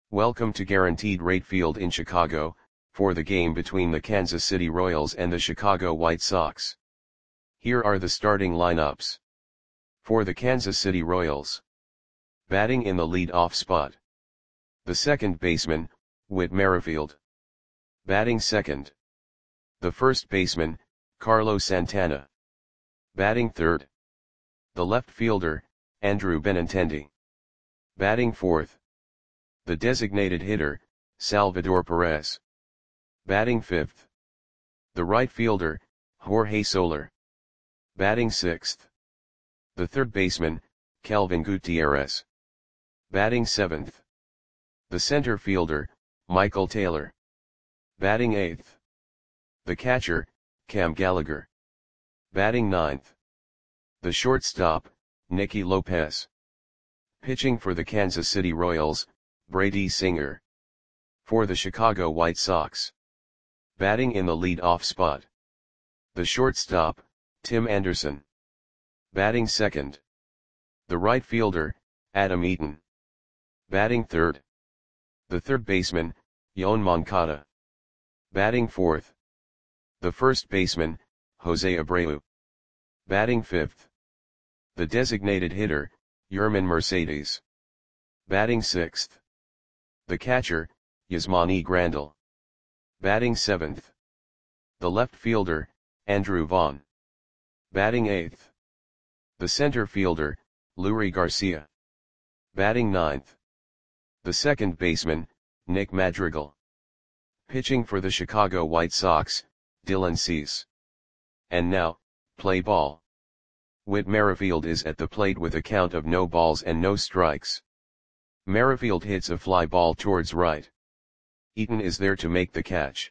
Welcome to Guaranteed Rate Field in Chicago, for the game between the Kansas City Royals and the Chicago White Sox. Here are the starting lineups. For the Kansas City Royals. Batting in the lead-off spot. The second baseman, Whit Merrifield. Batting second. The first baseman, Carlos Santana. Batting third. The left fielder, Andrew Benintendi. Batting fourth. The designated hitter, Salvador Perez. Batting fifth. The right fielder, Jorge Soler. Batting sixth. The third baseman, Kelvin Gutierrez. Batting seventh. The center fielder, Michael Taylor. Batting eighth. The catcher, Cam Gallagher. Batting ninth. The shortstop, Nicky Lopez. Pitching for the Kansas City Royals, Brady Singer. For the Chicago White Sox. Batting in the lead-off spot. The shortstop, Tim Anderson. Batting second. The right fielder, Adam Eaton. Batting third. The third baseman, Yoan Moncada. Batting fourth. The first baseman, Jose Abreu. Batting fifth. The designated hitter, Yermin Mercedes. Batting sixth. The catcher, Yasmani Grandal. Batting seventh. The left fielder, Andrew Vaughn. Batting eighth. The center fielder, Leury Garcia. Batting ninth. The second baseman, Nick Madrigal. Pitching for the Chicago White Sox, Dylan Cease. And now, play ball. Whit Merrifield is at the plate with a count of no balls and no strikes. Merrifield hits a fly ball towards right. Eaton is there to make the catch.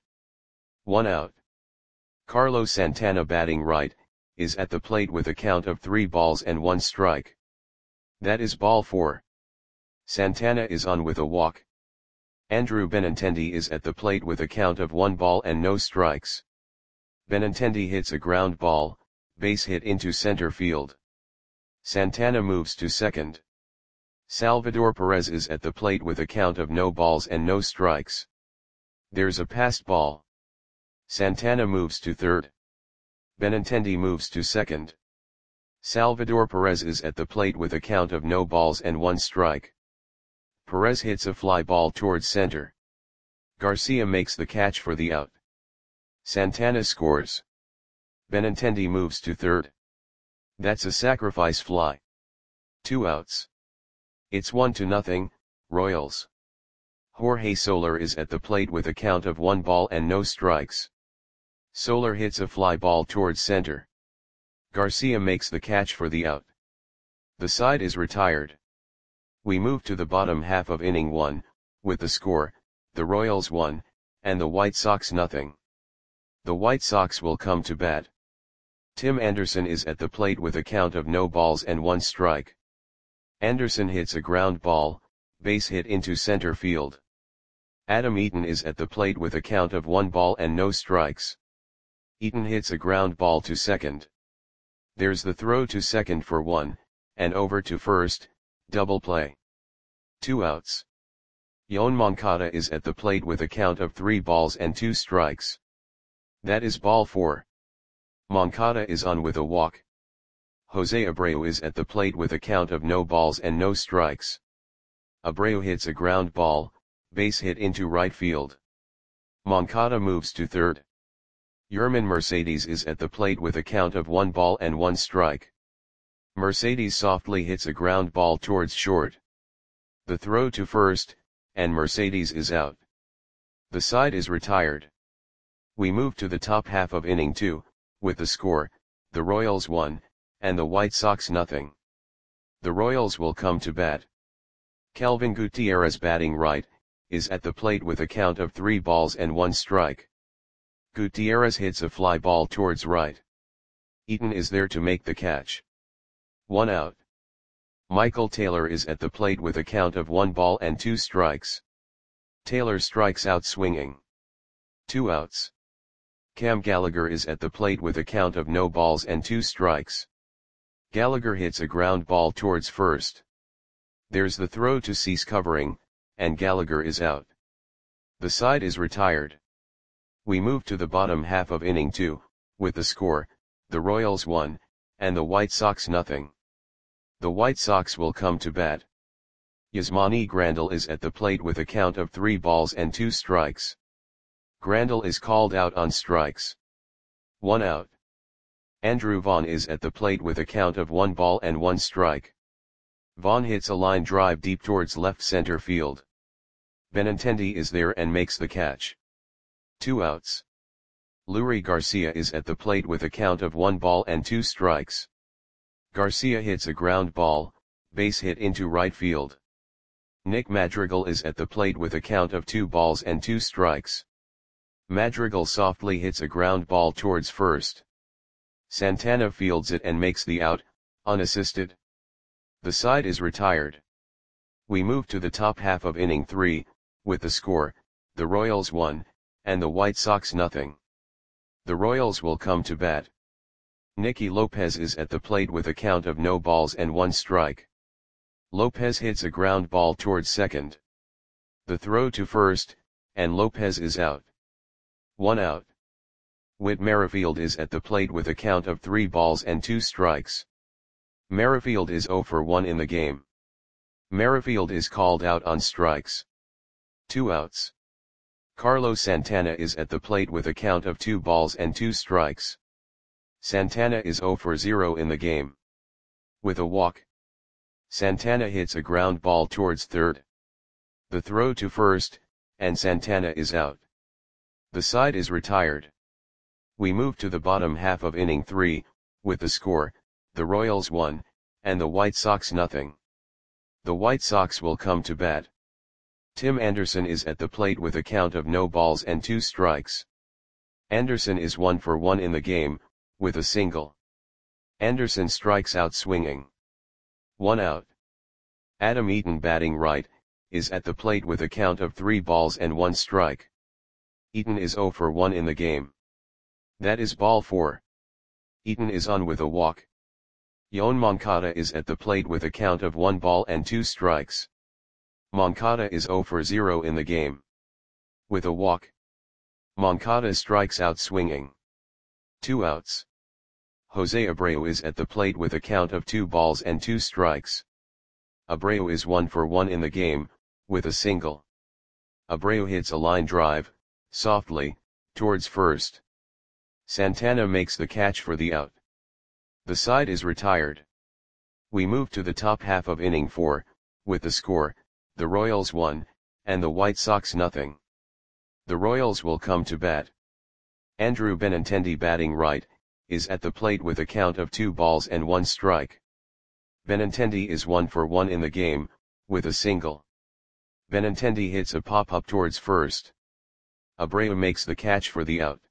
1 out. Carlos Santana batting right, is at the plate with a count of 3 balls and 1 strike. That is ball 4. Santana is on with a walk. Andrew Benintendi is at the plate with a count of 1 ball and no strikes. Benintendi hits a ground ball, base hit into center field. Santana moves to second. Salvador Perez is at the plate with a count of no balls and no strikes. There's a passed ball. Santana moves to third. Benintendi moves to second. Salvador Perez is at the plate with a count of no balls and 1 strike. Perez hits a fly ball towards center. Garcia makes the catch for the out. Santana scores. Benintendi moves to third. That's a sacrifice fly. 2 outs. It's 1-0, Royals. Jorge Soler is at the plate with a count of 1 ball and no strikes. Soler hits a fly ball towards center. Garcia makes the catch for the out. The side is retired. We move to the bottom half of inning 1, with the score, the Royals 1, and the White Sox 0. The White Sox will come to bat. Tim Anderson is at the plate with a count of no balls and 1 strike. Anderson hits a ground ball, base hit into center field. Adam Eaton is at the plate with a count of 1 ball and no strikes. Eaton hits a ground ball to second. There's the throw to second for 1, and over to first, double play. 2 outs. Yoan Moncada is at the plate with a count of 3 balls and 2 strikes. That is ball 4. Moncada is on with a walk. Jose Abreu is at the plate with a count of no balls and no strikes. Abreu hits a ground ball, base hit into right field. Moncada moves to third. Yermin Mercedes is at the plate with a count of 1 ball and 1 strike. Mercedes softly hits a ground ball towards short. The throw to first, and Mercedes is out. The side is retired. We move to the top half of inning 2, with the score, the Royals 1, and the White Sox 0. The Royals will come to bat. Kelvin Gutierrez batting right, is at the plate with a count of 3 balls and 1 strike. Gutierrez hits a fly ball towards right. Eaton is there to make the catch. 1 out. Michael Taylor is at the plate with a count of 1 ball and 2 strikes. Taylor strikes out swinging. 2 outs. Cam Gallagher is at the plate with a count of no balls and 2 strikes. Gallagher hits a ground ball towards first. There's the throw to Cease covering, and Gallagher is out. The side is retired. We move to the bottom half of inning 2, with the score, the Royals 1, and the White Sox nothing. The White Sox will come to bat. Yasmani Grandal is at the plate with a count of 3 balls and 2 strikes. Grandal is called out on strikes. 1 out. Andrew Vaughn is at the plate with a count of 1 ball and 1 strike. Vaughn hits a line drive deep towards left center field. Benintendi is there and makes the catch. 2 outs. Leury Garcia is at the plate with a count of 1 ball and 2 strikes. Garcia hits a ground ball, base hit into right field. Nick Madrigal is at the plate with a count of 2 balls and 2 strikes. Madrigal softly hits a ground ball towards first. Santana fields it and makes the out, unassisted. The side is retired. We move to the top half of inning 3, with the score, the Royals 1, and the White Sox nothing. The Royals will come to bat. Nicky Lopez is at the plate with a count of no balls and 1 strike. Lopez hits a ground ball towards second. The throw to first, and Lopez is out. 1 out. Whit Merrifield is at the plate with a count of 3 balls and 2 strikes. Merrifield is 0 for 1 in the game. Merrifield is called out on strikes. 2 outs. Carlos Santana is at the plate with a count of 2 balls and 2 strikes. Santana is 0 for 0 in the game. With a walk, Santana hits a ground ball towards third. The throw to first, and Santana is out. The side is retired. We move to the bottom half of inning 3, with the score, the Royals 1, and the White Sox nothing. The White Sox will come to bat. Tim Anderson is at the plate with a count of no balls and 2 strikes. Anderson is 1 for 1 in the game, with a single. Anderson strikes out swinging. 1 out. Adam Eaton batting right, is at the plate with a count of 3 balls and 1 strike. Eaton is 0 for 1 in the game. That is ball 4. Eaton is on with a walk. Yoan Moncada is at the plate with a count of 1 ball and 2 strikes. Moncada is 0 for 0 in the game. With a walk, Moncada strikes out swinging. 2 outs. Jose Abreu is at the plate with a count of 2 balls and 2 strikes. Abreu is 1 for 1 in the game, with a single. Abreu hits a line drive, softly, towards first. Santana makes the catch for the out. The side is retired. We move to the top half of inning 4, with the score, the Royals 1, and the White Sox nothing. The Royals will come to bat. Andrew Benintendi batting right, is at the plate with a count of 2 balls and 1 strike. Benintendi is 1 for 1 in the game, with a single. Benintendi hits a pop-up towards first. Abreu makes the catch for the out.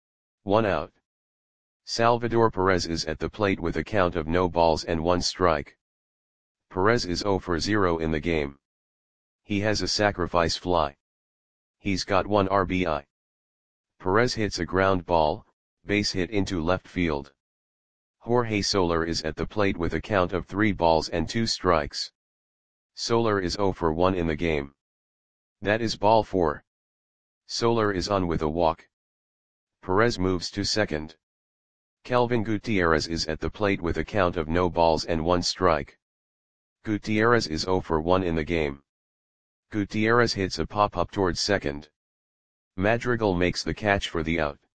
1 out. Salvador Perez is at the plate with a count of no balls and 1 strike. Perez is 0 for 0 in the game. He has a sacrifice fly. He's got 1 RBI. Perez hits a ground ball, base hit into left field. Jorge Soler is at the plate with a count of 3 balls and 2 strikes. Soler is 0 for 1 in the game. That is ball 4. Soler is on with a walk. Perez moves to second. Kelvin Gutierrez is at the plate with a count of no balls and 1 strike. Gutierrez is 0 for 1 in the game. Gutierrez hits a pop-up towards second. Madrigal makes the catch for the out.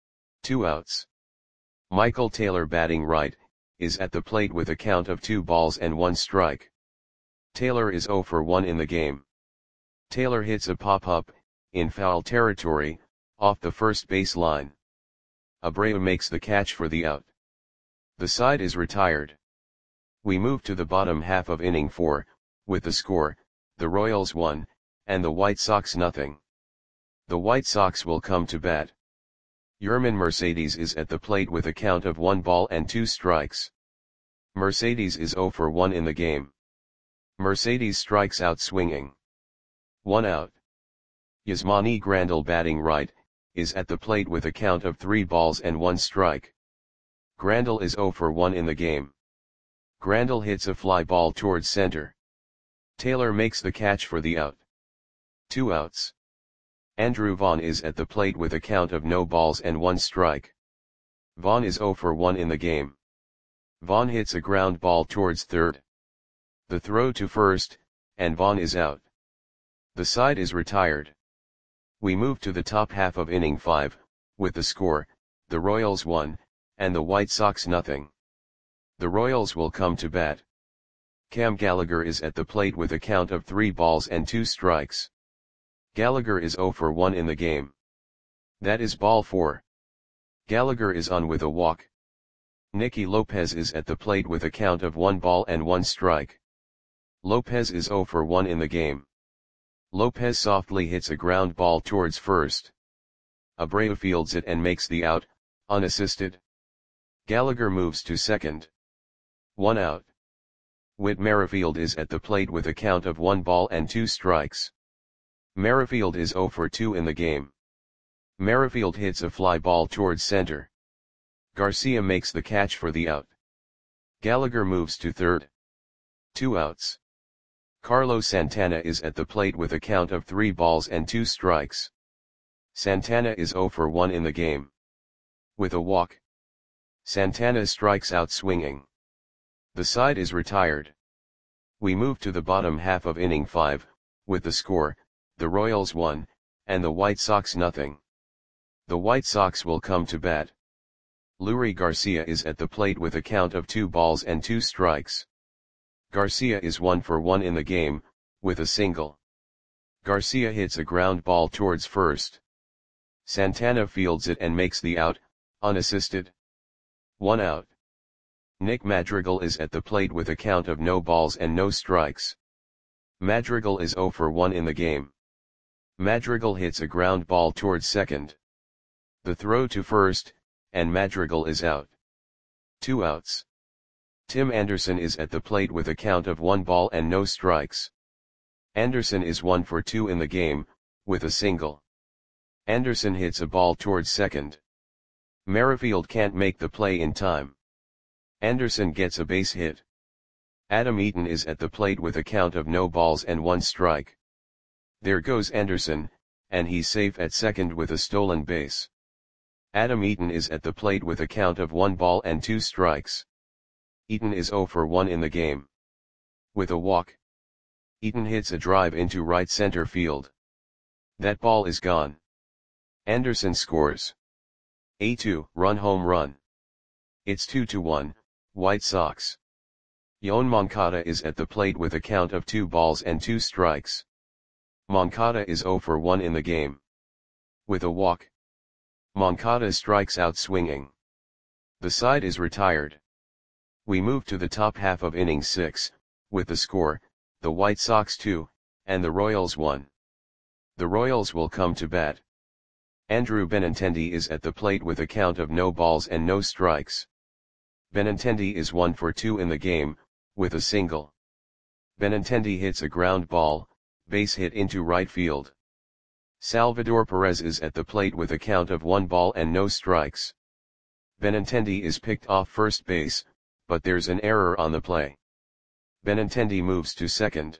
2 outs. Michael Taylor batting right, is at the plate with a count of 2 balls and 1 strike. Taylor is 0 for 1 in the game. Taylor hits a pop-up, in foul territory, off the first base line. Abreu makes the catch for the out. The side is retired. We move to the bottom half of inning 4, with the score, the Royals 1, and the White Sox nothing. The White Sox will come to bat. Yermin Mercedes is at the plate with a count of 1 ball and 2 strikes. Mercedes is 0 for 1 in the game. Mercedes strikes out swinging. 1 out. Yasmani Grandal batting right, is at the plate with a count of 3 balls and 1 strike. Grandal is 0 for 1 in the game. Grandal hits a fly ball towards center. Taylor makes the catch for the out. 2 outs. Andrew Vaughn is at the plate with a count of no balls and 1 strike. Vaughn is 0 for 1 in the game. Vaughn hits a ground ball towards third. The throw to first, and Vaughn is out. The side is retired. We move to the top half of inning 5, with the score, the Royals 1, and the White Sox nothing. The Royals will come to bat. Cam Gallagher is at the plate with a count of 3 balls and 2 strikes. Gallagher is 0 for 1 in the game. That is ball 4. Gallagher is on with a walk. Nicky Lopez is at the plate with a count of 1 ball and 1 strike. Lopez is 0 for 1 in the game. Lopez softly hits a ground ball towards first. Abreu fields it and makes the out, unassisted. Gallagher moves to second. 1 out. Whit Merrifield is at the plate with a count of 1 ball and 2 strikes. Merrifield is 0 for 2 in the game. Merrifield hits a fly ball towards center. Garcia makes the catch for the out. Gallagher moves to third. 2 outs. Carlos Santana is at the plate with a count of 3 balls and 2 strikes. Santana is 0 for 1 in the game. With a walk, Santana strikes out swinging. The side is retired. We move to the bottom half of inning 5, with the score, the Royals 1, and the White Sox nothing. The White Sox will come to bat. Leury Garcia is at the plate with a count of 2 balls and 2 strikes. Garcia is 1 for 1 in the game, with a single. Garcia hits a ground ball towards first. Santana fields it and makes the out, unassisted. 1 out. Nick Madrigal is at the plate with a count of no balls and no strikes. Madrigal is 0 for 1 in the game. Madrigal hits a ground ball towards second. The throw to first, and Madrigal is out. 2 outs. Tim Anderson is at the plate with a count of 1 ball and no strikes. Anderson is 1 for 2 in the game, with a single. Anderson hits a ball towards second. Merrifield can't make the play in time. Anderson gets a base hit. Adam Eaton is at the plate with a count of no balls and 1 strike. There goes Anderson, and he's safe at second with a stolen base. Adam Eaton is at the plate with a count of 1 ball and 2 strikes. Eaton is 0 for 1 in the game. With a walk, Eaton hits a drive into right center field. That ball is gone. Anderson scores a 2-run home run. It's 2-1, White Sox. Yoan Moncada is at the plate with a count of 2 balls and 2 strikes. Moncada is 0 for 1 in the game. With a walk, Moncada strikes out swinging. The side is retired. We move to the top half of inning 6, with the score, the White Sox 2, and the Royals 1. The Royals will come to bat. Andrew Benintendi is at the plate with a count of no balls and no strikes. Benintendi is 1 for 2 in the game, with a single. Benintendi hits a ground ball, base hit into right field. Salvador Perez is at the plate with a count of 1 ball and no strikes. Benintendi is picked off first base, but there's an error on the play. Benintendi moves to second.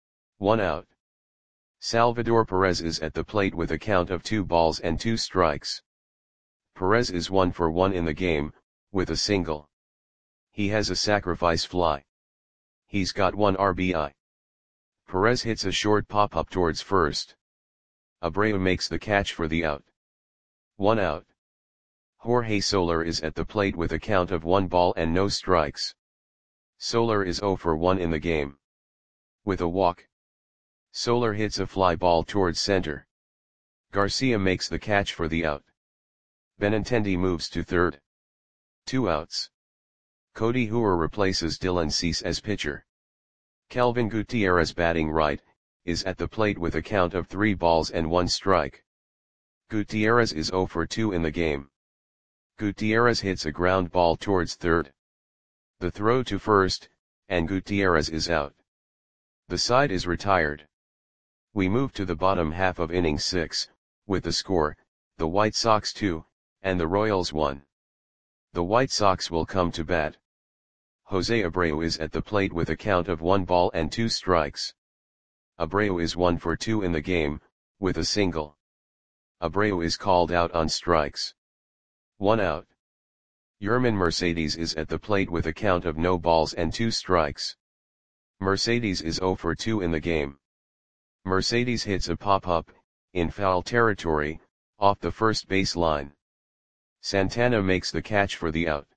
1 out. Salvador Perez is at the plate with a count of 2 balls and 2 strikes. Perez is 1 for 1 in the game, with a single. He has a sacrifice fly. He's got 1 RBI. Perez hits a short pop-up towards first. Abreu makes the catch for the out. 1 out. Jorge Soler is at the plate with a count of 1 ball and no strikes. Soler is 0 for 1 in the game. With a walk, Soler hits a fly ball towards center. Garcia makes the catch for the out. Benintendi moves to third. 2 outs. Cody Hooer replaces Dylan Cease as pitcher. Kelvin Gutierrez, batting right, is at the plate with a count of 3 balls and 1 strike. Gutierrez is 0 for 2 in the game. Gutierrez hits a ground ball towards third. The throw to first, and Gutierrez is out. The side is retired. We move to the bottom half of inning 6, with the score, the White Sox 2, and the Royals 1. The White Sox will come to bat. Jose Abreu is at the plate with a count of 1 ball and 2 strikes. Abreu is 1 for 2 in the game, with a single. Abreu is called out on strikes. 1 out. Yerman Mercedes is at the plate with a count of no balls and 2 strikes. Mercedes is 0 for 2 in the game. Mercedes hits a pop-up, in foul territory, off the first base line. Santana makes the catch for the out.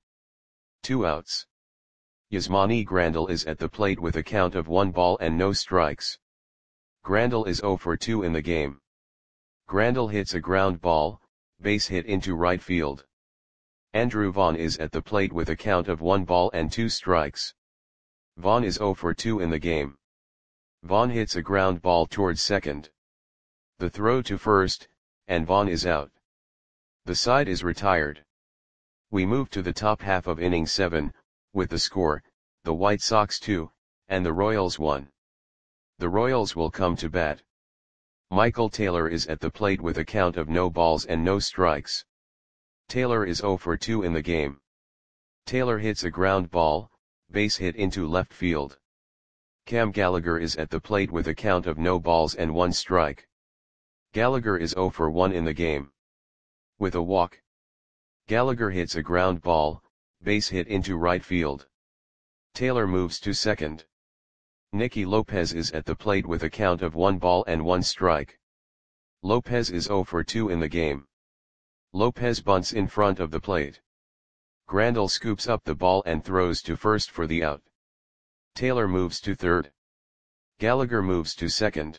2 outs. Yasmani Grandal is at the plate with a count of 1 ball and no strikes. Grandal is 0 for 2 in the game. Grandal hits a ground ball, base hit into right field. Andrew Vaughn is at the plate with a count of 1 ball and 2 strikes. Vaughn is 0 for 2 in the game. Vaughn hits a ground ball towards second. The throw to first, and Vaughn is out. The side is retired. We move to the top half of inning 7, with the score, the White Sox 2, and the Royals 1. The Royals will come to bat. Michael Taylor is at the plate with a count of no balls and no strikes. Taylor is 0 for 2 in the game. Taylor hits a ground ball, base hit into left field. Cam Gallagher is at the plate with a count of no balls and 1 strike. Gallagher is 0 for 1 in the game. With a walk. Gallagher hits a ground ball, base hit into right field. Taylor moves to second. Nicky Lopez is at the plate with a count of 1 ball and 1 strike. Lopez is 0 for 2 in the game. Lopez bunts in front of the plate. Grandal scoops up the ball and throws to first for the out. Taylor moves to third. Gallagher moves to second.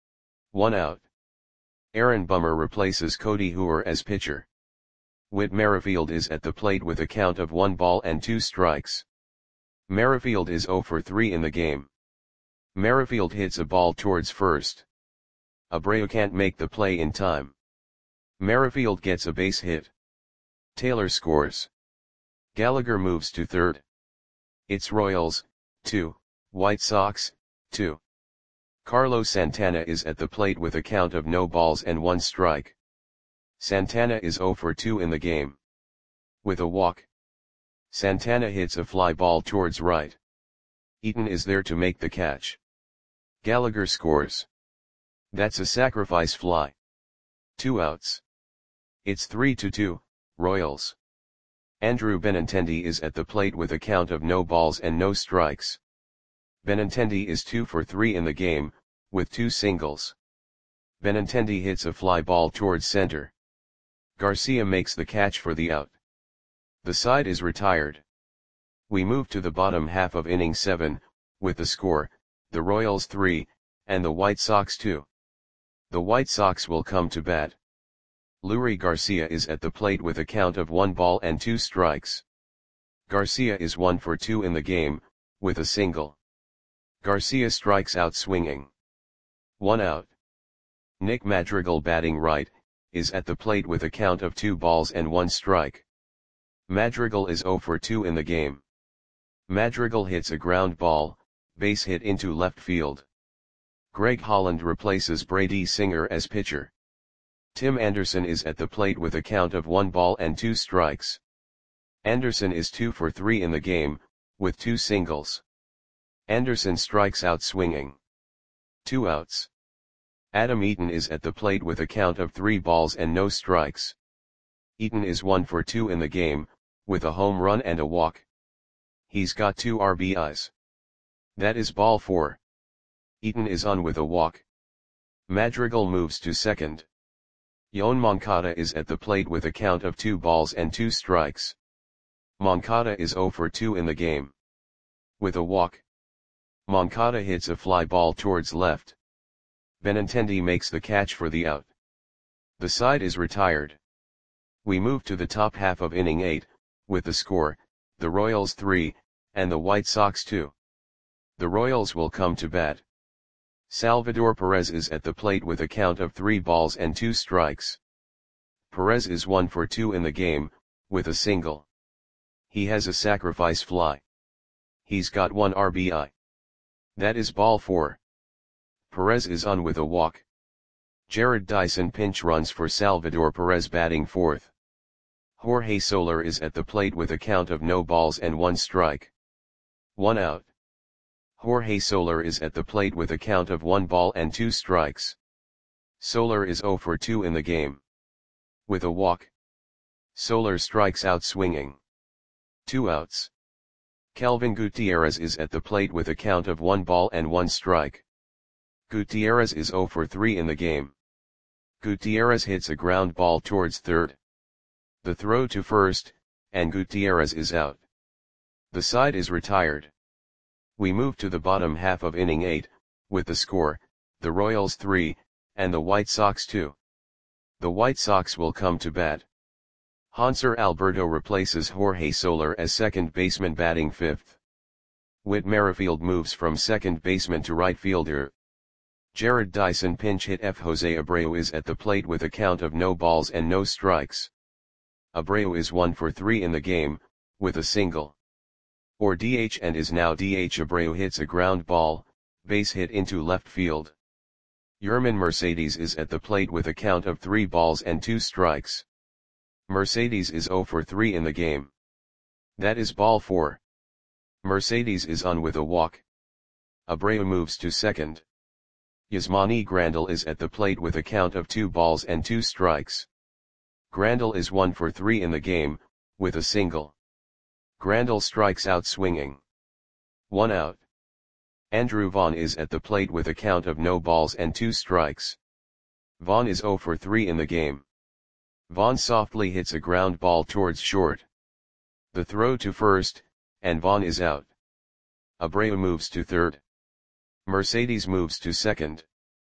1 out. Aaron Bummer replaces Cody Hooer as pitcher. Whit Merrifield is at the plate with a count of 1 ball and 2 strikes. Merrifield is 0 for 3 in the game. Merrifield hits a ball towards first. Abreu can't make the play in time. Merrifield gets a base hit. Taylor scores. Gallagher moves to third. It's Royals, 2, White Sox, 2. Carlos Santana is at the plate with a count of no balls and 1 strike. Santana is 0 for 2 in the game. With a walk. Santana hits a fly ball towards right. Eaton is there to make the catch. Gallagher scores. That's a sacrifice fly. 2 outs. It's 3-2, Royals. Andrew Benintendi is at the plate with a count of no balls and no strikes. Benintendi is 2 for 3 in the game, with 2 singles. Benintendi hits a fly ball towards center. Garcia makes the catch for the out. The side is retired. We move to the bottom half of inning 7, with the score, the Royals 3, and the White Sox 2. The White Sox will come to bat. Leury Garcia is at the plate with a count of 1 ball and 2 strikes. Garcia is 1 for 2 in the game, with a single. Garcia strikes out swinging. 1 out. Nick Madrigal batting right, is at the plate with a count of 2 balls and 1 strike. Madrigal is 0 for 2 in the game. Madrigal hits a ground ball, base hit into left field. Greg Holland replaces Brady Singer as pitcher. Tim Anderson is at the plate with a count of 1 ball and 2 strikes. Anderson is 2 for 3 in the game, with 2 singles. Anderson strikes out swinging. 2 outs. Adam Eaton is at the plate with a count of 3 balls and no strikes. Eaton is 1 for 2 in the game, with a home run and a walk. He's got 2 RBIs. That is ball 4. Eaton is on with a walk. Madrigal moves to second. Yoan Moncada is at the plate with a count of 2 balls and 2 strikes. Moncada is 0 for 2 in the game. With a walk. Moncada hits a fly ball towards left. Benintendi makes the catch for the out. The side is retired. We move to the top half of inning 8, with the score, the Royals 3, and the White Sox 2. The Royals will come to bat. Salvador Perez is at the plate with a count of 3 balls and 2 strikes. Perez is 1 for 2 in the game, with a single. He has a sacrifice fly. He's got 1 RBI. That is ball 4. Perez is on with a walk. Jared Dyson pinch runs for Salvador Perez batting fourth. Jorge Soler is at the plate with a count of no balls and 1 strike. 1 out. Jorge Soler is at the plate with a count of 1 ball and 2 strikes. Soler is 0 for 2 in the game. With a walk, Soler strikes out swinging. 2 outs. Kelvin Gutierrez is at the plate with a count of 1 ball and 1 strike. Gutierrez is 0 for 3 in the game. Gutierrez hits a ground ball towards third. The throw to first, and Gutierrez is out. The side is retired. We move to the bottom half of inning 8, with the score, the Royals 3, and the White Sox 2. The White Sox will come to bat. Hanser Alberto replaces Jorge Soler as second baseman batting fifth. Whit Merrifield moves from second baseman to right fielder. Jared Dyson pinch hit F. Jose Abreu is at the plate with a count of no balls and no strikes. Abreu is 1 for 3 in the game, with a single. Or DH and is now DH. Abreu hits a ground ball, base hit into left field. Yermin Mercedes is at the plate with a count of 3 balls and 2 strikes. Mercedes is 0 for 3 in the game. That is ball 4. Mercedes is on with a walk. Abreu moves to second. Yasmani Grandal is at the plate with a count of 2 balls and 2 strikes. Grandal is 1 for 3 in the game, with a single. Grandal strikes out swinging. 1 out. Andrew Vaughn is at the plate with a count of no balls and 2 strikes. Vaughn is 0 for 3 in the game. Vaughn softly hits a ground ball towards short. The throw to first, and Vaughn is out. Abreu moves to third. Mercedes moves to second.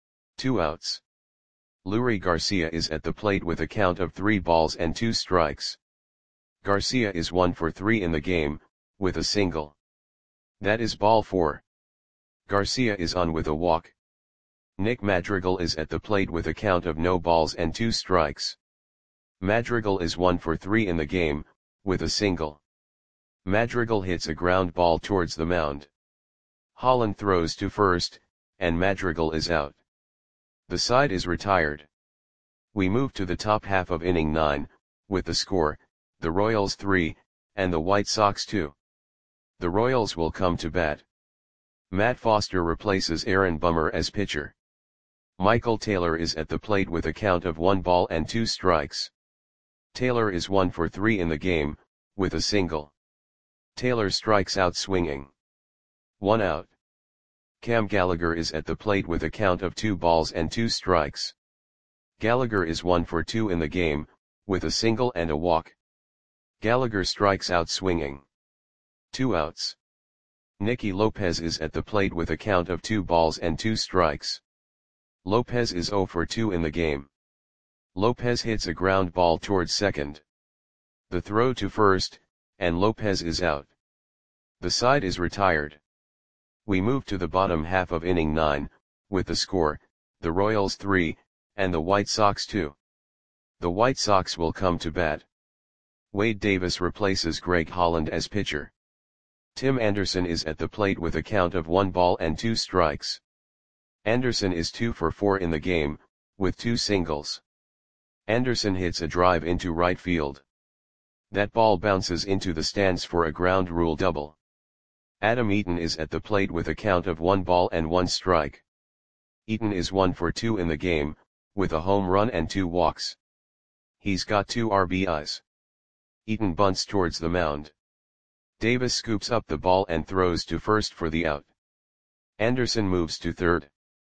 2 outs. Leury Garcia is at the plate with a count of 3 balls and 2 strikes. Garcia is 1 for 3 in the game, with a single. That is ball 4. Garcia is on with a walk. Nick Madrigal is at the plate with a count of no balls and 2 strikes. Madrigal is 1 for 3 in the game, with a single. Madrigal hits a ground ball towards the mound. Holland throws to first, and Madrigal is out. The side is retired. We move to the top half of inning 9, with the score, the Royals 3, and the White Sox 2. The Royals will come to bat. Matt Foster replaces Aaron Bummer as pitcher. Michael Taylor is at the plate with a count of 1 ball and 2 strikes. Taylor is 1 for 3 in the game, with a single. Taylor strikes out swinging. 1 out. Cam Gallagher is at the plate with a count of 2 balls and 2 strikes. Gallagher is 1 for 2 in the game, with a single and a walk. Gallagher strikes out swinging. 2 outs. Nicky Lopez is at the plate with a count of 2 balls and 2 strikes. Lopez is 0 for 2 in the game. Lopez hits a ground ball towards second. The throw to first, and Lopez is out. The side is retired. We move to the bottom half of inning 9, with the score, the Royals 3, and the White Sox 2. The White Sox will come to bat. Wade Davis replaces Greg Holland as pitcher. Tim Anderson is at the plate with a count of 1 ball and 2 strikes. Anderson is 2 for 4 in the game, with 2 singles. Anderson hits a drive into right field. That ball bounces into the stands for a ground rule double. Adam Eaton is at the plate with a count of 1 ball and 1 strike. Eaton is 1 for 2 in the game, with a home run and 2 walks. He's got 2 RBIs. Eaton bunts towards the mound. Davis scoops up the ball and throws to first for the out. Anderson moves to third.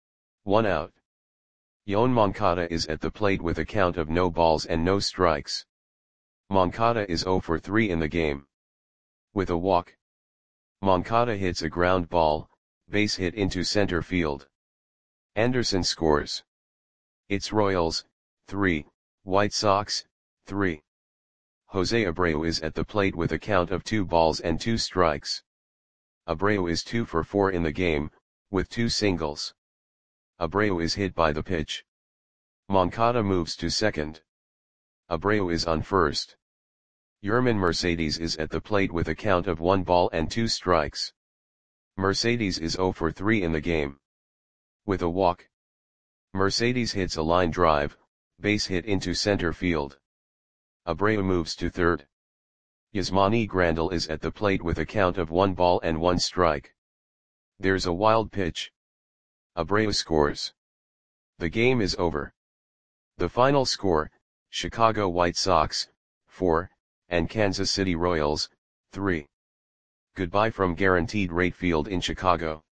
1 out. Yoan Moncada is at the plate with a count of no balls and no strikes. Moncada is 0 for 3 in the game. With a walk, Moncada hits a ground ball, base hit into center field. Anderson scores. It's Royals, 3, White Sox, 3. Jose Abreu is at the plate with a count of 2 balls and 2 strikes. Abreu is 2 for 4 in the game, with 2 singles. Abreu is hit by the pitch. Moncada moves to second. Abreu is on first. Yermin Mercedes is at the plate with a count of 1 ball and 2 strikes. Mercedes is 0 for 3 in the game. With a walk, Mercedes hits a line drive, base hit into center field. Abreu moves to third. Yasmani Grandal is at the plate with a count of 1 ball and 1 strike. There's a wild pitch. Abreu scores. The game is over. The final score, Chicago White Sox, 4, and Kansas City Royals, 3. Goodbye from Guaranteed Rate Field in Chicago.